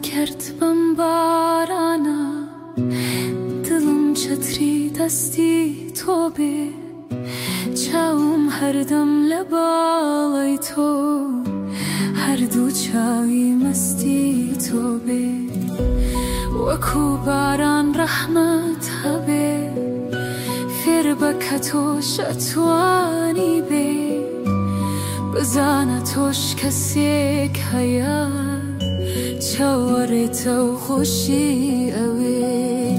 کرد بمبارانه دلم چتری دستی تو به چاوم هر دم لبالای تو هر دو چاوی مستی تو به وکو باران رحمت هبه فر بکتو شتوانی به بزانه توش کسی که هیا چواره تو خوشی اوی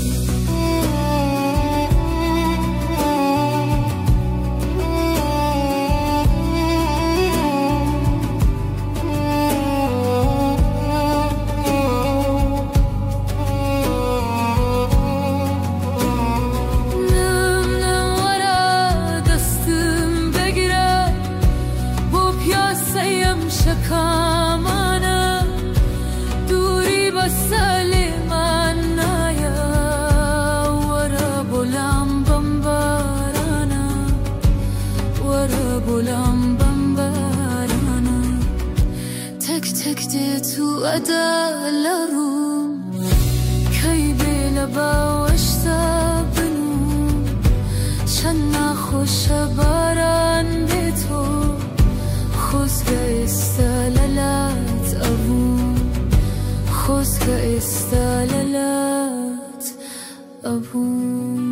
شکامانه دوری با سلیمان نایا ورا بولم بمبارانه ورا بولم بمبارانه تک تک ده تو ادالروم کی بیل باوشتا بنوم چند نخوش باران به تو خزگه استالالات ابون خزگه استالالات ابون